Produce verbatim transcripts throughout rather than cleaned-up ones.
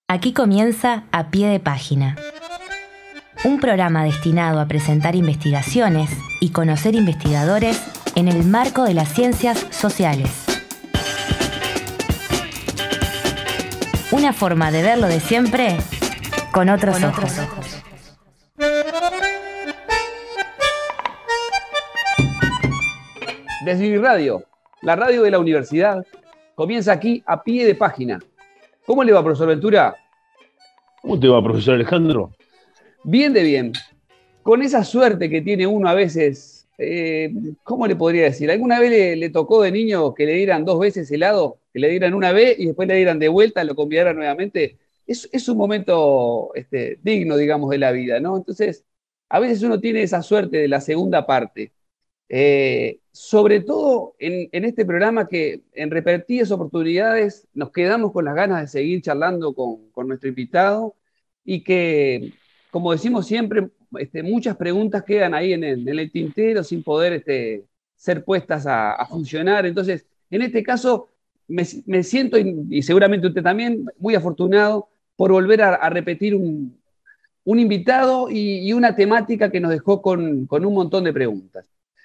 Aquí comienza A Pie de Página, un programa destinado a presentar investigaciones y conocer investigadores en el marco de las ciencias sociales. Una forma de verlo de siempre con otros con ojos. Otros ojos. Desde mi radio, la radio de la universidad, comienza aquí A Pie de Página. ¿Cómo le va, profesor Ventura? ¿Cómo te va, profesor Alejandro? Bien de bien. Con esa suerte que tiene uno a veces, eh, ¿cómo le podría decir? ¿Alguna vez le, le tocó de niño que le dieran dos veces helado? Que le dieran una vez y después le dieran de vuelta, lo convidaran nuevamente. Es, es un momento este, digno, digamos, de la vida, ¿no? Entonces, a veces uno tiene esa suerte de la segunda parte. Eh, sobre todo en, en este programa que en repetidas oportunidades nos quedamos con las ganas de seguir charlando con, con nuestro invitado y que, como decimos siempre, este, muchas preguntas quedan ahí en el, en el tintero sin poder este, ser puestas a, a funcionar. Entonces, en este caso, me, me siento, y, y seguramente usted también, muy afortunado por volver a, a repetir un, un invitado y, y una temática que nos dejó con, con un montón de preguntas.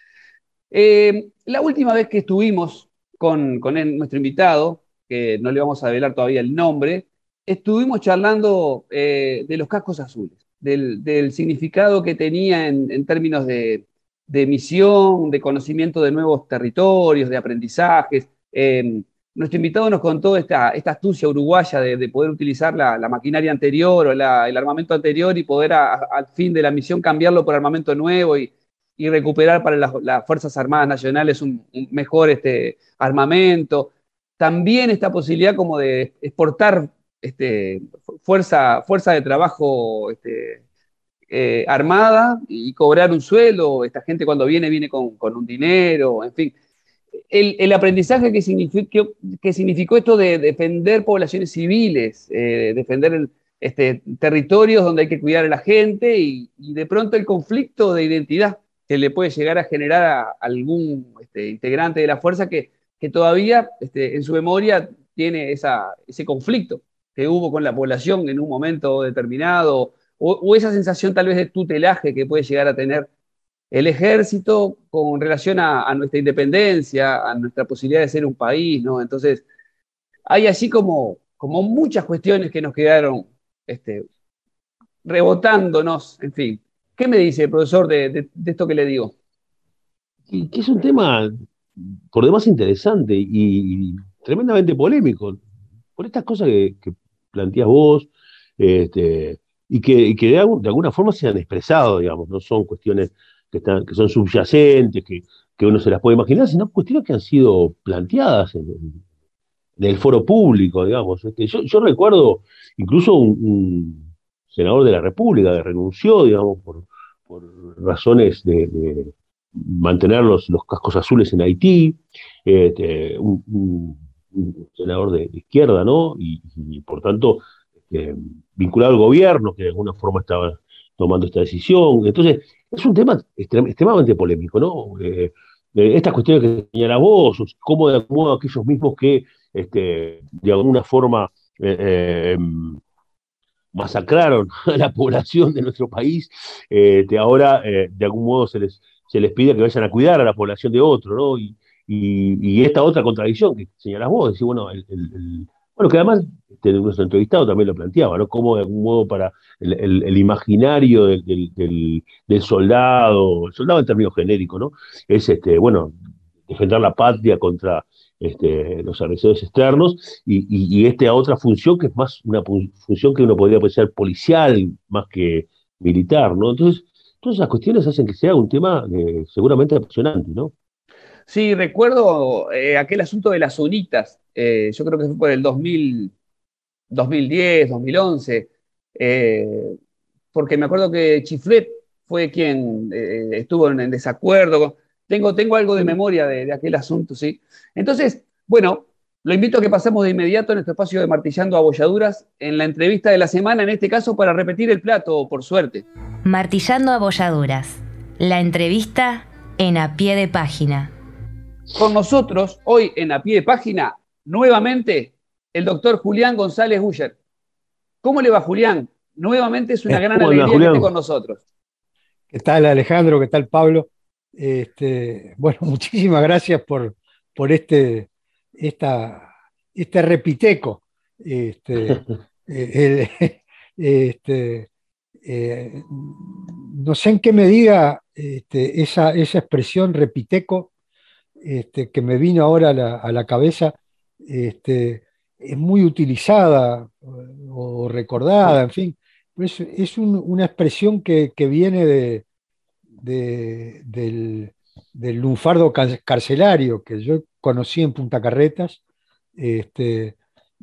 Eh, la última vez que estuvimos con, con el, nuestro invitado, que no le vamos a develar todavía el nombre, estuvimos charlando eh, de los cascos azules, del, del significado que tenía en, en términos de, de misión, de conocimiento de nuevos territorios, de aprendizajes. Eh, nuestro invitado nos contó esta, esta astucia uruguaya de, de poder utilizar la, la maquinaria anterior o la, el armamento anterior y poder a, a, al fin de la misión cambiarlo por armamento nuevo y y recuperar para las, las Fuerzas Armadas Nacionales un, un mejor este, armamento. También esta posibilidad como de exportar este, fuerza, fuerza de trabajo este, eh, armada y cobrar un sueldo. Esta gente cuando viene, viene con, con un dinero, en fin. El, el aprendizaje que significó, que significó esto de defender poblaciones civiles, eh, defender el, este, territorios donde hay que cuidar a la gente y, y de pronto el conflicto de identidad que le puede llegar a generar a algún este, integrante de la fuerza que, que todavía este, en su memoria tiene esa, ese conflicto que hubo con la población en un momento determinado, o, o esa sensación tal vez de tutelaje que puede llegar a tener el ejército con relación a, a nuestra independencia, a nuestra posibilidad de ser un país, ¿no? Entonces, hay así como, como muchas cuestiones que nos quedaron este, rebotándonos, en fin. ¿Qué me dice, profesor, de, de, de esto que le digo? Y que es un tema por demás interesante y, y tremendamente polémico, por estas cosas que, que planteas vos, este, y que, y que de, algún, de alguna forma se han expresado, digamos, no son cuestiones que, están, que son subyacentes, que, que uno se las puede imaginar, sino cuestiones que han sido planteadas en, en el foro público, digamos. Este, yo, yo recuerdo incluso un, un senador de la República que renunció, digamos, por, por razones de, de mantener los, los cascos azules en Haití, este, un, un, un senador de, de izquierda, ¿no? Y, y por tanto, este, vinculado al gobierno, que de alguna forma estaba tomando esta decisión. Entonces, es un tema extrem, extremadamente polémico, ¿no? Eh, eh, estas cuestiones que señalás vos, cómo de acuerdo a aquellos mismos que este, de alguna forma eh, eh, masacraron a la población de nuestro país, eh, de ahora eh, de algún modo se les, se les pide que vayan a cuidar a la población de otro, ¿no? Y, y, y esta otra contradicción que señalás vos, decís, bueno, el, el, el, bueno, que además este, nuestro entrevistado también lo planteaba, ¿no? Cómo de algún modo para el, el, el imaginario del, del, del, del soldado, el soldado en términos genéricos, ¿no? Es, este, bueno, defender la patria contra este, los agresores externos y, y, y esta otra función que es más una función que uno podría pensar policial más que militar, ¿no? Entonces, todas esas cuestiones hacen que sea un tema eh, seguramente apasionante, ¿no? Sí, recuerdo eh, aquel asunto de las zonitas, eh, yo creo que fue por el dos mil, dos mil diez, dos mil once, eh, porque me acuerdo que Chiflet fue quien eh, estuvo en, en desacuerdo. Tengo, tengo algo de memoria de, de aquel asunto, ¿sí? Entonces, bueno, lo invito a que pasemos de inmediato en nuestro espacio de Martillando Abolladuras, en la entrevista de la semana, en este caso para repetir el plato, por suerte. Martillando Abolladuras, la entrevista en A Pie de Página. Con nosotros, hoy en A Pie de Página, nuevamente, el doctor Julián González Guller. ¿Cómo le va, Julián? Nuevamente es una Eh, gran ¿Cómo anda, alegría que esté Julián? con nosotros. ¿Qué tal, Alejandro? ¿Qué tal, Pablo? Este, bueno, muchísimas gracias por, por este, esta, este repiteco. Este, eh, el- este, eh, no sé en qué medida este, esa, esa expresión repiteco este, que me vino ahora a la, a la cabeza este, es muy utilizada o, o recordada, en fin. Es, es un- una expresión que, que viene de de- del, del lunfardo car- carcelario que yo conocí en Punta Carretas. Este,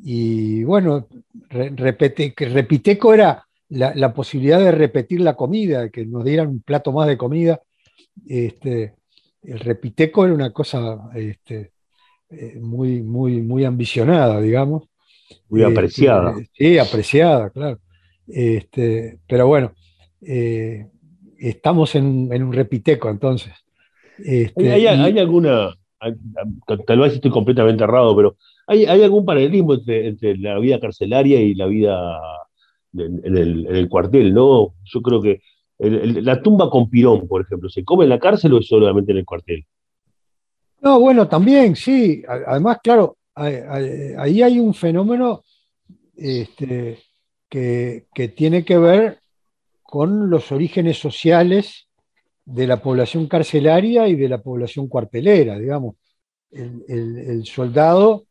y bueno, re- repete- que repiteco era la, la posibilidad de repetir la comida, que nos dieran un plato más de comida. Este, el repiteco era una cosa este, eh, muy, muy, muy ambicionada, digamos. Muy apreciada. Este, sí, apreciada, claro. Este, pero bueno, eh, estamos en, en un repiteco entonces. ¿Hay, Este, hay- hay y alguna, hay- tal vez estoy completamente errado, pero ¿hay, hay algún paralelismo entre, entre la vida carcelaria y la vida de- en el, en el cuartel, ¿no? Yo creo que el- el- la tumba con Pirón, por ejemplo, ¿se come en la cárcel o es solamente en el cuartel? no, bueno, también, sí. A- Además, claro, hay- hay- ahí hay un fenómeno este, que, que tiene que ver con los orígenes sociales de la población carcelaria y de la población cuartelera, digamos. El, el- el soldado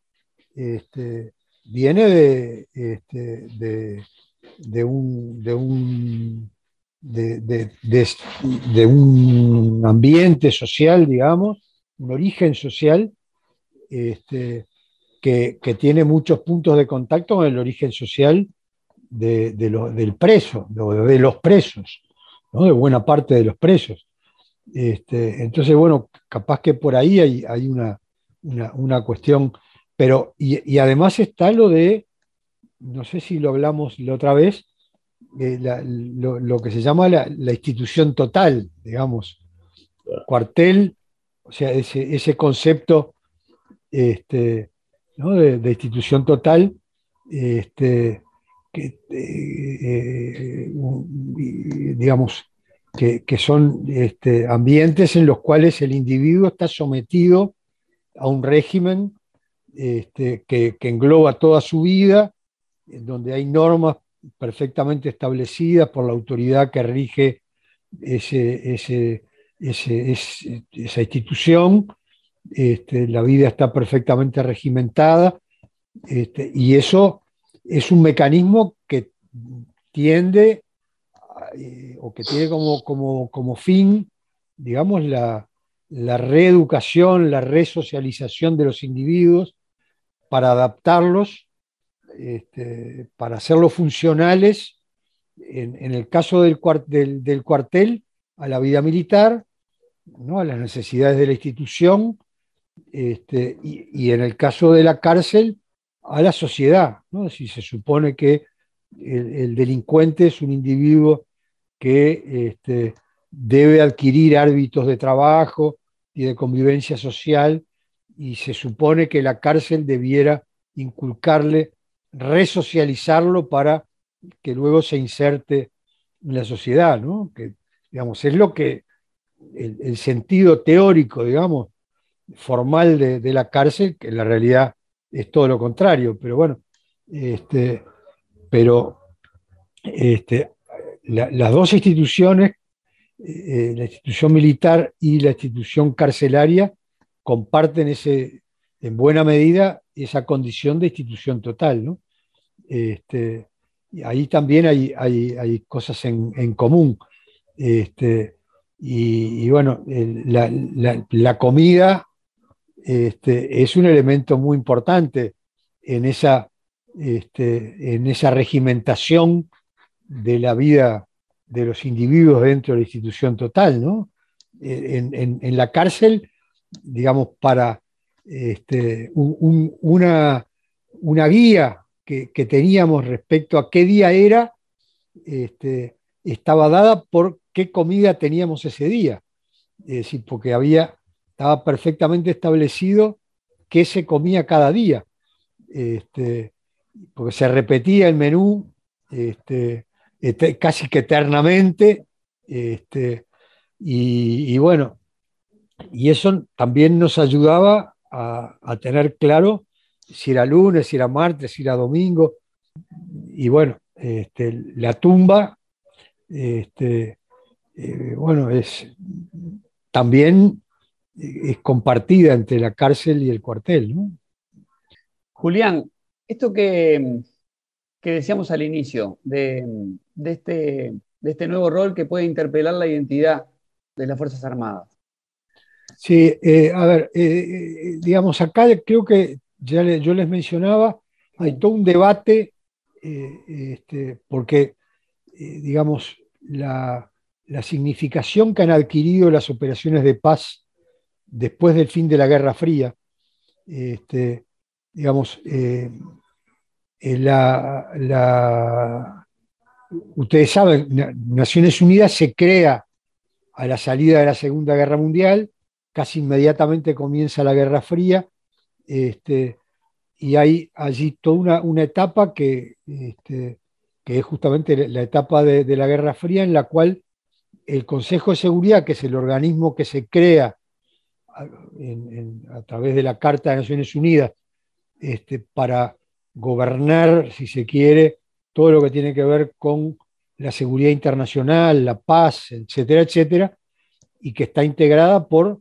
este, viene de, este, de, de un, de, un, de, de- de- de un ambiente social, digamos, un origen social, este, que, que tiene muchos puntos de contacto con el origen social de, de lo- del preso, de, de los presos, ¿no? De buena parte de los presos. Este, entonces, bueno, capaz que por ahí hay, hay una, una, una cuestión, pero y, y además está lo de, no sé si lo hablamos la otra vez, eh, la- lo, lo que se llama la, la institución total, digamos, cuartel, o sea, ese, ese concepto este, ¿no? de, de institución total, este, que, eh, eh, digamos, que, que son este, ambientes en los cuales el individuo está sometido a un régimen este, que, que engloba toda su vida, en donde hay normas perfectamente establecidas por la autoridad que rige ese, ese, ese, ese- esa institución. Este, la vida está perfectamente regimentada, este, y eso es un mecanismo que tiende eh, o que tiene como, como, como fin, digamos, la, la reeducación, la resocialización de los individuos para adaptarlos, este, para hacerlos funcionales, en, en el caso del, cuart del, del, cuartel, a la vida militar, ¿no? A las necesidades de la institución, este, y, y, en el caso de la cárcel, a la sociedad, ¿no? Si se supone que el, el delincuente es un individuo que este, debe adquirir hábitos de trabajo y de convivencia social, y se supone que la cárcel debiera inculcarle, resocializarlo para que luego se inserte en la sociedad, ¿no? Que, digamos, es lo que el, el sentido teórico, digamos, formal de, de, la cárcel, que en la realidad es todo lo contrario, pero bueno, este, pero este, la, las dos instituciones, eh, la institución militar y la institución carcelaria, comparten ese, en buena medida esa condición de institución total, ¿no? Este, y ahí también hay, hay, hay cosas en, en común. Este, y, y, bueno, el, la, la, la comida este, es un elemento muy importante en esa, este, en esa regimentación de la vida de los individuos dentro de la institución total, ¿no? En, en, en la cárcel, digamos, para este, un, un, una, una guía que, que, teníamos respecto a qué día era, este, estaba dada por qué comida teníamos ese día. Es decir, porque había, estaba perfectamente establecido qué se comía cada día, este, porque se repetía el menú este, este, casi que eternamente, este, y, y bueno, y eso también nos ayudaba a, a tener claro si era lunes, si era martes, si era domingo, y bueno, este, la tumba, este, eh, bueno, es también es compartida entre la cárcel y el cuartel, ¿no? Julián, esto que, que decíamos al inicio, de, de este, de este nuevo rol que puede interpelar la identidad de las Fuerzas Armadas. Sí, eh, a ver, eh, eh, digamos, acá creo que ya le- yo les mencionaba, hay todo un debate, eh, este, porque, eh, digamos, la, la significación que han adquirido las operaciones de paz después del fin de la Guerra Fría, este, digamos, eh, eh, la, la- ustedes saben, Na- Naciones Unidas se crea a la salida de la Segunda Guerra Mundial, casi inmediatamente comienza la Guerra Fría, este, y hay allí toda una, una etapa que, este, que es justamente la etapa de, de la Guerra Fría, en la cual el Consejo de Seguridad, que es el organismo que se crea a, en, en, a través de la Carta de Naciones Unidas, este, para gobernar, si se quiere, todo lo que tiene que ver con la seguridad internacional, la paz, etcétera, etcétera, y que está integrada por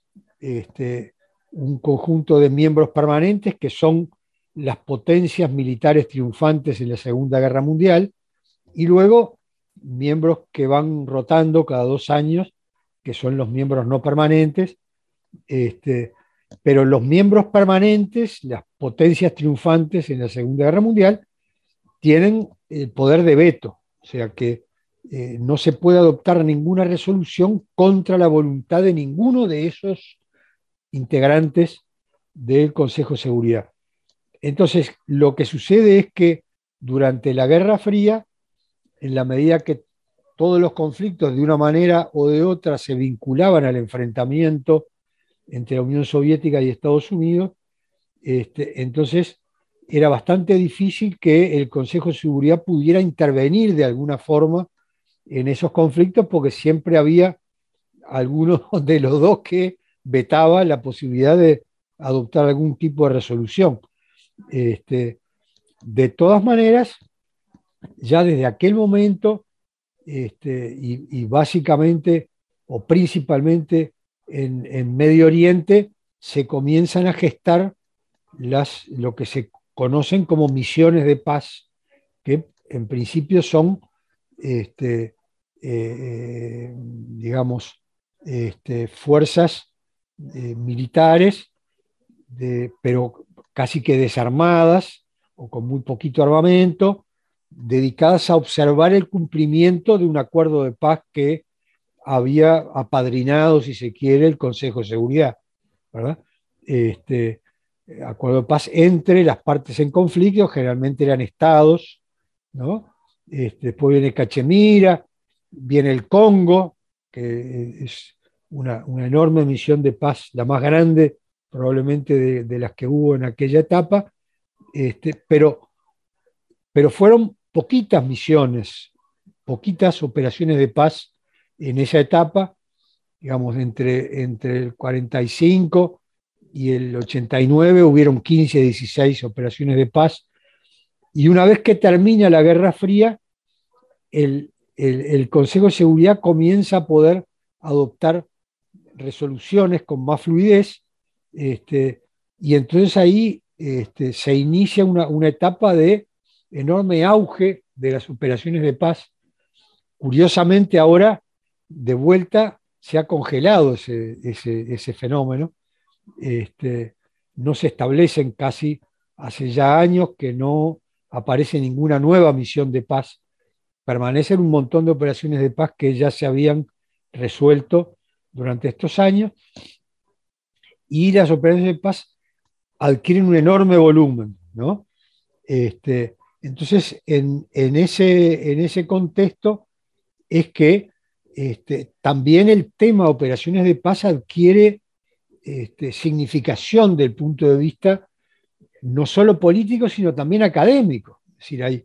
este, un conjunto de miembros permanentes que son las potencias militares triunfantes en la Segunda Guerra Mundial, y luego miembros que van rotando cada dos años, que son los miembros no permanentes, este, pero los miembros permanentes, las potencias triunfantes en la Segunda Guerra Mundial, tienen el poder de veto, o sea que eh, no se puede adoptar ninguna resolución contra la voluntad de ninguno de esos integrantes del Consejo de Seguridad. Entonces, lo que sucede es que durante la Guerra Fría, en la medida que todos los conflictos de una manera o de otra se vinculaban al enfrentamiento entre la Unión Soviética y Estados Unidos, este, entonces era bastante difícil que el Consejo de Seguridad pudiera intervenir de alguna forma en esos conflictos, porque siempre había alguno de los dos que vetaba la posibilidad de adoptar algún tipo de resolución. Este, de todas maneras, ya desde aquel momento, este, y, y, básicamente o principalmente en, en, Medio Oriente, se comienzan a gestar las, lo que se conocen como misiones de paz, que en principio son, este, eh, digamos, este, fuerzas eh, militares, de, pero casi que desarmadas o con muy poquito armamento, dedicadas a observar el cumplimiento de un acuerdo de paz que había apadrinado, si se quiere, el Consejo de Seguridad, ¿verdad? Este, acuerdo de paz entre las partes en conflicto, generalmente eran estados, ¿no? Este, después viene Cachemira, viene el Congo, que es una, una enorme misión de paz, la más grande probablemente de, de las que hubo en aquella etapa, este, pero, pero fueron poquitas misiones, poquitas operaciones de paz en esa etapa, digamos, entre, entre el cuarenta y cinco y el ochenta y nueve hubieron quince, dieciséis operaciones de paz, y una vez que termina la Guerra Fría, el, el, el Consejo de Seguridad comienza a poder adoptar resoluciones con más fluidez, este, y entonces ahí este, se inicia una, una etapa de enorme auge de las operaciones de paz. Curiosamente ahora, de vuelta, se ha congelado ese, ese, ese fenómeno. Este, no se establecen casi, hace ya años que no aparece ninguna nueva misión de paz. Permanecen un montón de operaciones de paz que ya se habían resuelto durante estos años, y las operaciones de paz adquieren un enorme volumen, ¿no? Este, entonces, en, en, ese, en ese contexto es que este, también el tema de operaciones de paz adquiere este, significación del punto de vista no solo político, sino también académico. Es decir, hay,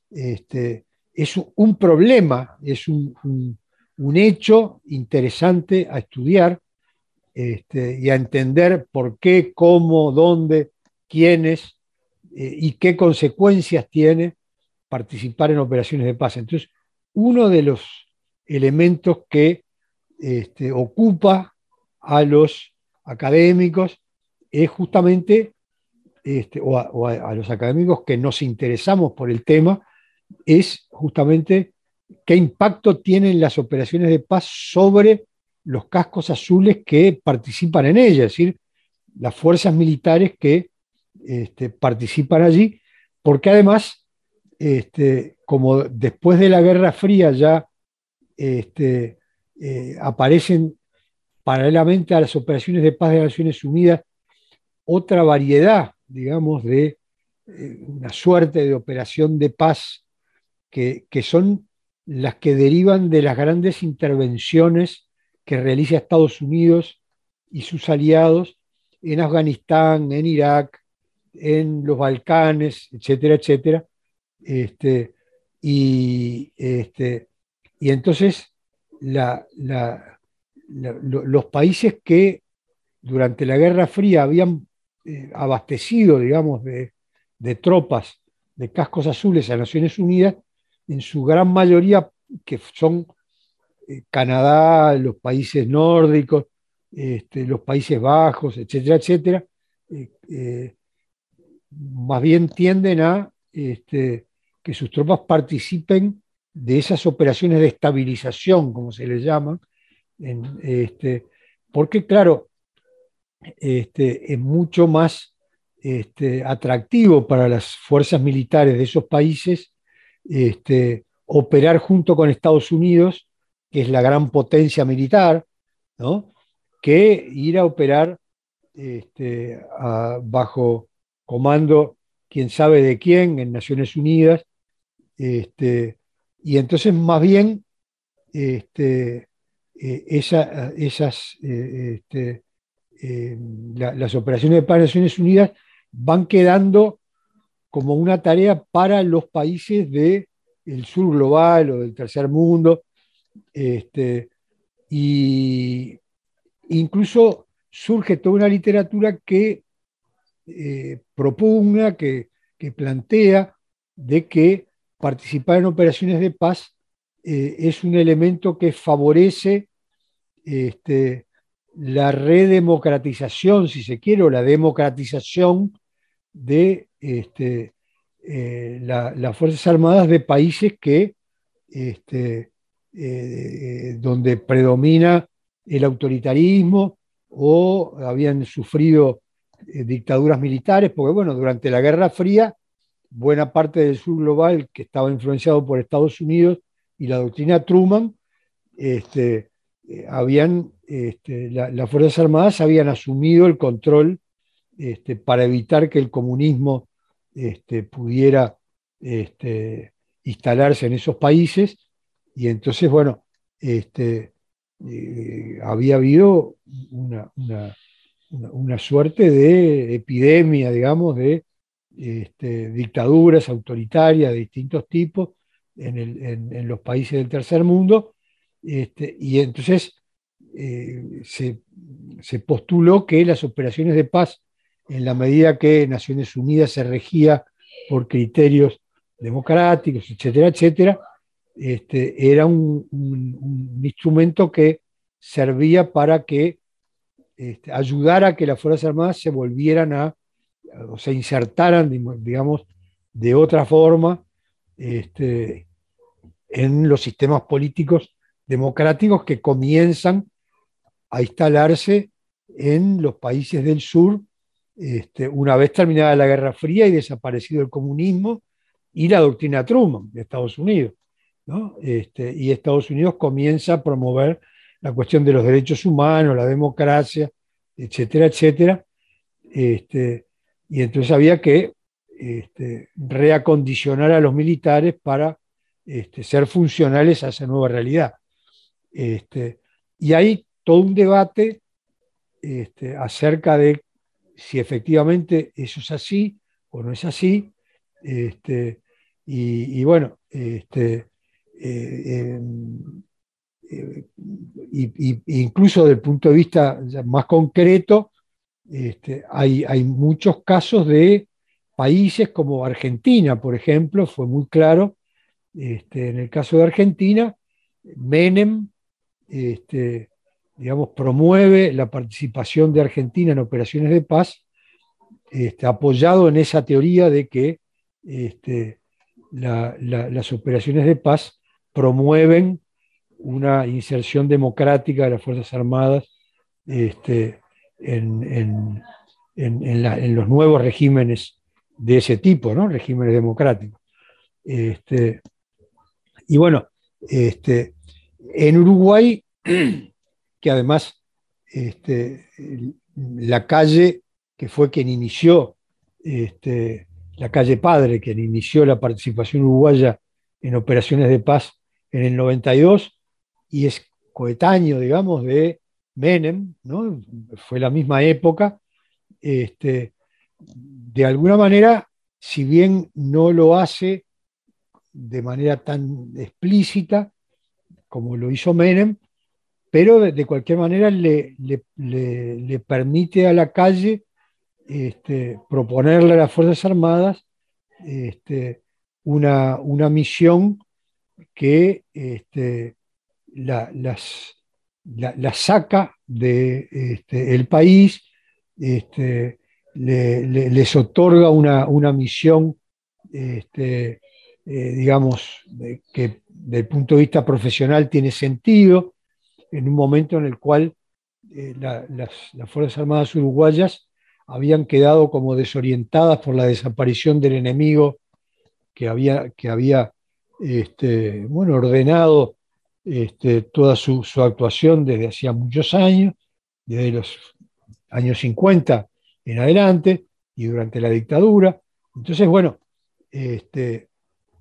este, es un problema, es un, un, un hecho interesante a estudiar este, y a entender por qué, cómo, dónde, quiénes eh, y qué consecuencias tiene participar en operaciones de paz. Entonces, uno de los elementos que este, ocupa a los académicos es justamente, este, o, a, o a, a los académicos que nos interesamos por el tema, es justamente qué impacto tienen las operaciones de paz sobre los cascos azules que participan en ellas, es decir, las fuerzas militares que este, participan allí, porque además, este, como después de la Guerra Fría ya este, eh, aparecen paralelamente a las operaciones de paz de Naciones Unidas otra variedad, digamos, de eh, una suerte de operación de paz que, que son las que derivan de las grandes intervenciones que realiza Estados Unidos y sus aliados en Afganistán, en Irak, en los Balcanes, etcétera, etcétera. Este, y, este, y entonces la, la, la, los países que durante la Guerra Fría habían eh, abastecido, digamos, de, de tropas de cascos azules a Naciones Unidas, en su gran mayoría, que son eh, Canadá, los países nórdicos, este, los Países Bajos, etcétera, etcétera, eh, eh, más bien tienden a este, que sus tropas participen de esas operaciones de estabilización, como se les llaman, en, este, porque claro, este, es mucho más este, atractivo para las fuerzas militares de esos países este, operar junto con Estados Unidos, que es la gran potencia militar, ¿no? Que ir a operar este, a, bajo comando, quién sabe de quién, en Naciones Unidas. Este, y entonces, más bien, este, eh, esa, esas, eh, este, eh, la, las operaciones de paz de Naciones Unidas van quedando como una tarea para los países del sur global o del tercer mundo. Este, y incluso surge toda una literatura que eh, propugna, que, que, plantea de que participar en operaciones de paz eh, es un elemento que favorece este, la redemocratización, si se quiere, o la democratización de este, eh, la, las Fuerzas Armadas de países que, este, eh, donde predomina el autoritarismo o habían sufrido eh, dictaduras militares, porque bueno, durante la Guerra Fría, buena parte del sur global que estaba influenciado por Estados Unidos y la doctrina Truman, este, eh, habían, este, la, las Fuerzas Armadas habían asumido el control este, para evitar que el comunismo este, pudiera este, instalarse en esos países, y entonces, bueno, este, eh, había habido una, una, una, una, suerte de epidemia, digamos, de este, dictaduras autoritarias de distintos tipos en, el, en, en los países del tercer mundo, este, y entonces eh, se, se postuló que las operaciones de paz, en la medida que Naciones Unidas se regía por criterios democráticos, etcétera, etcétera, este, era un, un, un, instrumento que servía para que este, ayudara a que las Fuerzas Armadas se volvieran a, o se insertaran, digamos, de otra forma este, en los sistemas políticos democráticos que comienzan a instalarse en los países del sur, este, una vez terminada la Guerra Fría y desaparecido el comunismo y la doctrina Truman de Estados Unidos, ¿no? Este, y Estados Unidos comienza a promover la cuestión de los derechos humanos, la democracia, etcétera, etcétera. Este, y entonces había que este, reacondicionar a los militares para este, ser funcionales a esa nueva realidad. Este, y hay todo un debate este, acerca de si efectivamente eso es así o no es así. Este, y, y bueno, este, eh, eh, eh, y, y, incluso desde el punto de vista más concreto, este, hay, hay muchos casos de países como Argentina, por ejemplo, fue muy claro, este, en el caso de Argentina, Menem, este, digamos, promueve la participación de Argentina en operaciones de paz, este, apoyado en esa teoría de que este, la, la, las operaciones de paz promueven una inserción democrática de las Fuerzas Armadas este, en, en, en, en, la, en, los nuevos regímenes de ese tipo, ¿no? Regímenes democráticos. Este, y bueno, este, en Uruguay, que además este, la calle que fue quien inició, este, la calle Padre, quien inició la participación uruguaya en operaciones de paz en el noventa y dos, y es coetáneo, digamos, de Menem, ¿no? Fue la misma época. Este, de alguna manera, si bien no lo hace de manera tan explícita como lo hizo Menem, pero de, de cualquier manera le, le, le, le, permite a la calle este, proponerle a las Fuerzas Armadas este, una, una misión que este, la, las, la, la, saca del de, este, el país, este, le, le, les otorga una, una misión, este, eh, digamos, de, que desde el punto de vista profesional tiene sentido, en un momento en el cual eh, la, las, las Fuerzas Armadas uruguayas habían quedado como desorientadas por la desaparición del enemigo que había, que había este, bueno, ordenado este, toda su, su actuación desde hacía muchos años, desde los años cincuenta en adelante y durante la dictadura. Entonces, bueno, este,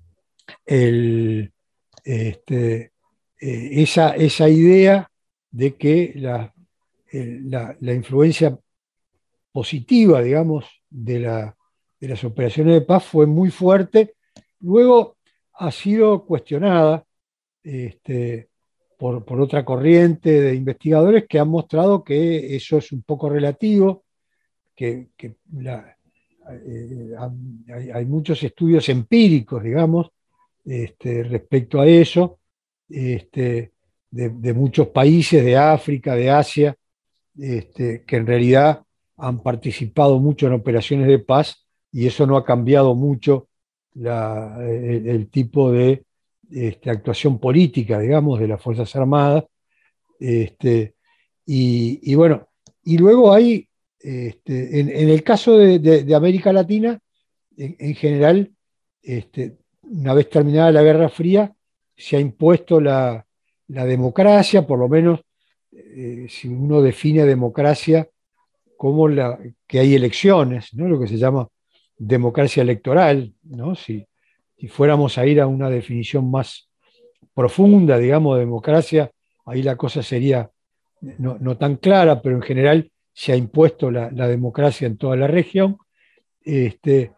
el, este, eh, esa, esa idea de que la, el, la, la influencia positiva, digamos, de, la, de las operaciones de paz fue muy fuerte. Luego ha sido cuestionada este, por, por otra corriente de investigadores que han mostrado que eso es un poco relativo, que, que la, eh, hay, hay muchos estudios empíricos, digamos, este, respecto a eso, este, de, de muchos países de África, de Asia, este, que en realidad han participado mucho en operaciones de paz y eso no ha cambiado mucho la, el, el, tipo de este, actuación política, digamos, de las Fuerzas Armadas. Este, y, y bueno, y luego hay, este, en, en el caso de, de, de América Latina, en, en general, este, una vez terminada la Guerra Fría, se ha impuesto la, la democracia, por lo menos eh, si uno define democracia como la, que hay elecciones, ¿no? Lo que se llama democracia electoral, ¿no? Si, si fuéramos a ir a una definición más profunda, digamos, de democracia, ahí la cosa sería no, no tan clara, pero en general se ha impuesto la, la democracia en toda la región. Este,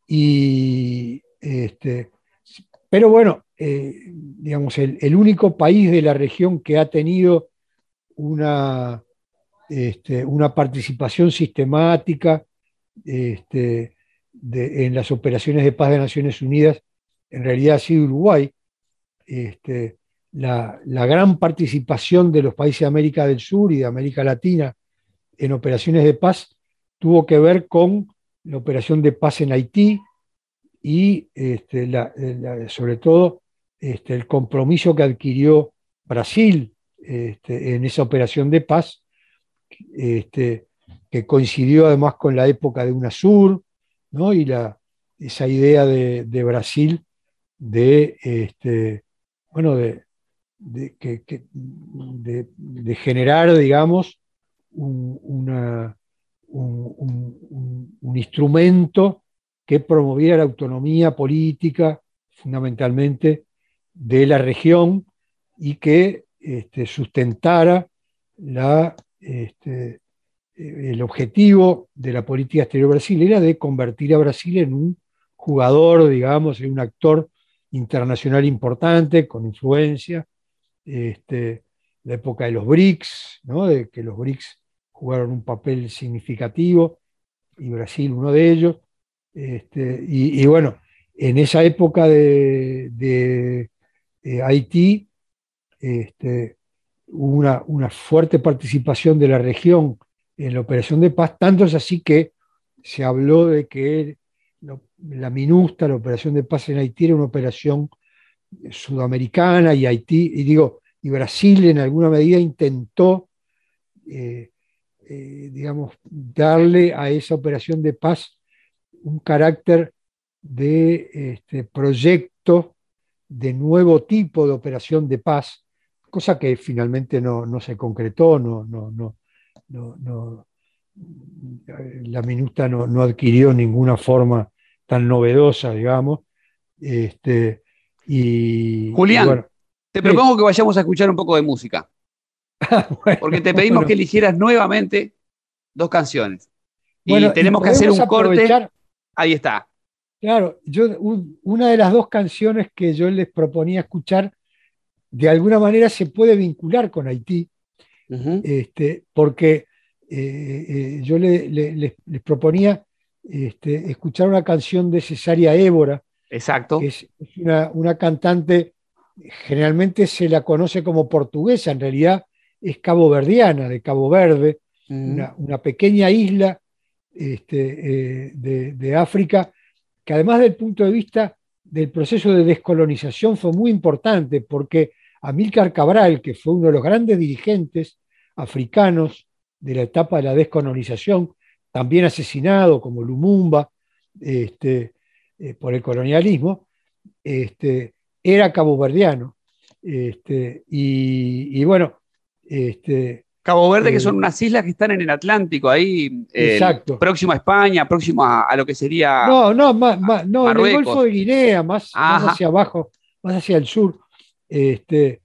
y, este, pero bueno, eh, digamos, el, el único país de la región que ha tenido una, este, una participación sistemática este, de, en las operaciones de paz de Naciones Unidas, en realidad ha sido Uruguay. Este, la, la gran participación de los países de América del Sur y de América Latina en operaciones de paz tuvo que ver con la operación de paz en Haití y este, la, la, sobre todo este, el compromiso que adquirió Brasil este, en esa operación de paz, este, que coincidió además con la época de UNASUR, ¿no? Y la, esa idea de, de Brasil de, este, bueno, de, de, que, que, de, de generar, digamos, un, una, un, un, un, instrumento que promoviera la autonomía política, fundamentalmente, de la región y que este, sustentara la, este, el objetivo de la política exterior brasileña de convertir a Brasil en un jugador, digamos, es un actor internacional importante, con influencia. Este, la época de los B R I C S, ¿no? De que los B R I C S jugaron un papel significativo, y Brasil uno de ellos. Este, y, y bueno, en esa época de, de, de Haití, este, hubo una, una fuerte participación de la región en la operación de paz, tanto es así que se habló de que la MINUSTA, la operación de paz en Haití, era una operación sudamericana, y Haití, y digo, y Brasil en alguna medida intentó, eh, eh, digamos, darle a esa operación de paz un carácter de este, proyecto de nuevo tipo de operación de paz, cosa que finalmente no, no se concretó, no, no, no, no, no la MINUSTA no, no adquirió ninguna forma tan novedosa, digamos. Este, y, Julián, y bueno, te propongo que vayamos a escuchar un poco de música. bueno, Porque te pedimos bueno, que eligieras nuevamente dos canciones. Y bueno, tenemos y que hacer un aprovechar, corte. Ahí está. Claro, yo, un, una de las dos canciones que yo les proponía escuchar, de alguna manera se puede vincular con Haití, Uh-huh. este, porque eh, eh, yo le, le, les, les proponía este, escuchar una canción de Cesárea Évora, Exacto. que es, es una, una cantante, generalmente se la conoce como portuguesa, en realidad es caboverdiana, de Cabo Verde, Uh-huh. una, una pequeña isla este, eh, de, de África, que además del punto de vista del proceso de descolonización fue muy importante, porque Amílcar Cabral, que fue uno de los grandes dirigentes africanos de la etapa de la descolonización, también asesinado como Lumumba este, eh, por el colonialismo, este, era caboverdiano. Este, y, y bueno, este, Cabo Verde, eh, que son unas islas que están en el Atlántico, ahí eh, exacto. próximo a España, próximo a, a lo que sería No, no, más, más, no, en el Marruecos. Golfo de Guinea, más, más Ajá. hacia abajo, más hacia el sur, este,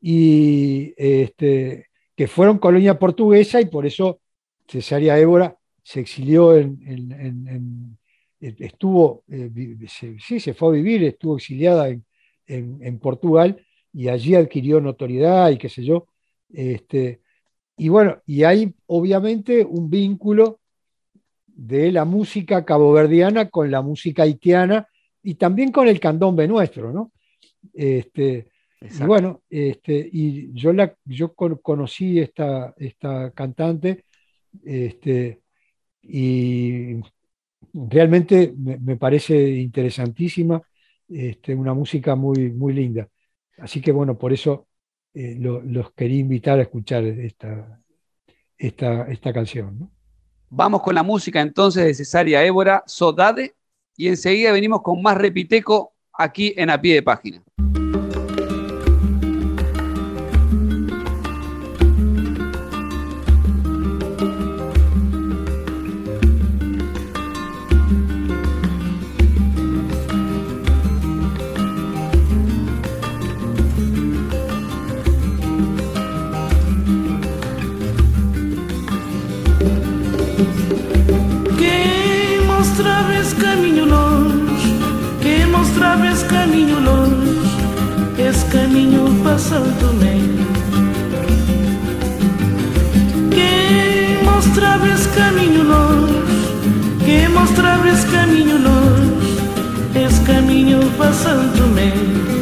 y este, que fueron colonia portuguesa, y por eso Cesárea Évora se exilió en, en, en, en estuvo, eh, se, sí, se fue a vivir, estuvo exiliada en, en, en Portugal, y allí adquirió notoriedad y qué sé yo. Este, y bueno, y hay obviamente un vínculo de la música caboverdiana con la música haitiana, y también con el candombe nuestro, ¿no? Este, y bueno, este, y yo, la, yo conocí esta, esta cantante, este, y realmente me, me parece interesantísima, este, una música muy, muy linda. Así que bueno, por eso eh, lo, los quería invitar a escuchar esta, esta, esta canción, ¿no? Vamos con la música entonces de Cesárea Évora, Sodade, y enseguida venimos con más Repiteco aquí en A Pie de Página. Caminho longe, esse caminho passa também. Quem mostrava esse caminho longe, quem mostrava esse caminho longe, esse caminho passa também.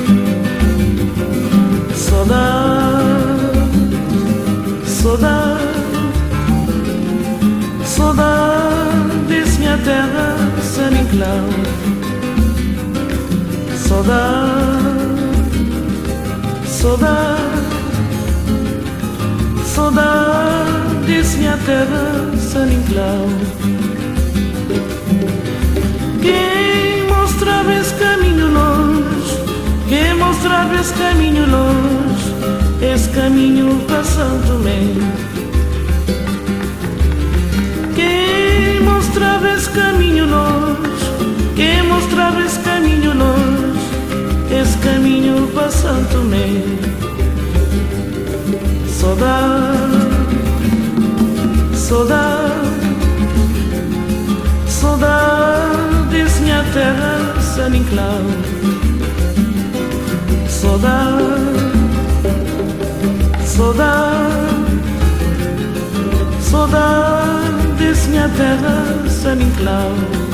Saudade, saudade, saudade desse minha terra sem enclave. Saudade, saudade, saudade desse minha terra sem enclave. Quem mostrava esse caminho longe, quem mostrava esse caminho longe, esse caminho passando bem. Quem mostrava esse caminho longe, quem mostrava esse caminho longe, esse caminho passando bem. Saudade, saudade, saudade desse minha terra, San Inclau. Saudade, saudade, saudades minha terra, San Inclau.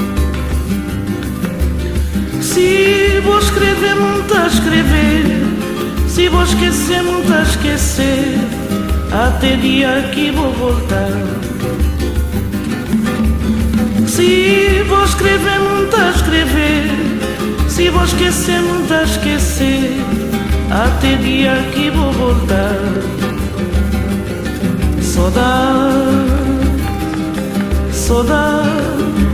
Se vou escrever, muito a escrever, se vou esquecer, muito a esquecer, até dia que vou voltar. Se vou escrever, muito a escrever, se vou esquecer, muito a esquecer, até dia que vou voltar. Saudade, saudade,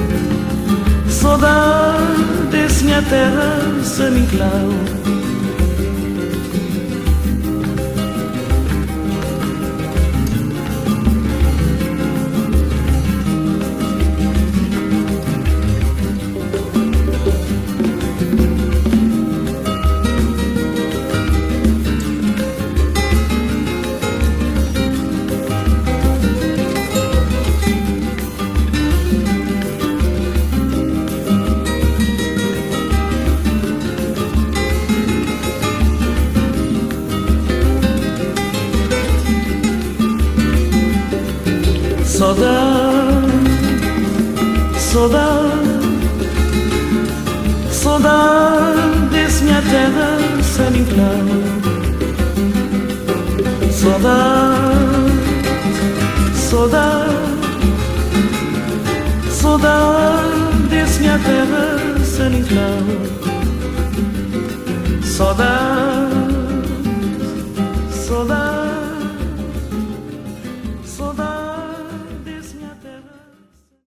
saudades minha terra, San Inclau. Saudade, saudade, saudades minha terra, San Inclau. Saudade, saudade, saudades minha terra, San Inclau. Saudade.